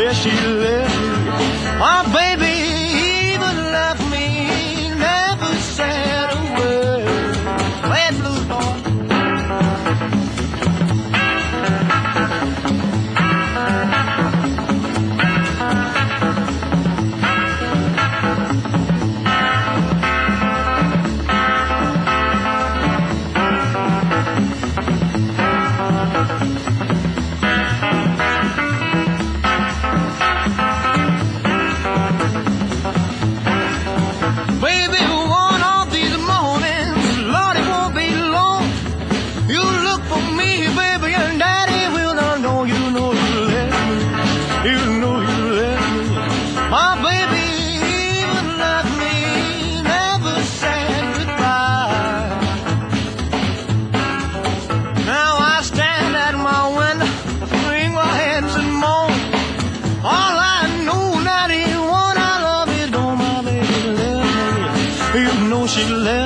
yeah, she left me. My baby even left me, never said a word. Bad blues boy. Baby, one of these mornings, Lord, it won't be long. You look for me, baby, and Daddy will not know. You know you left me. You know you left me. My baby even left me, never said goodbye. Now I stand at my window, wring my hands and moan. All I know, not even one I love is gone, my baby left me. You know she left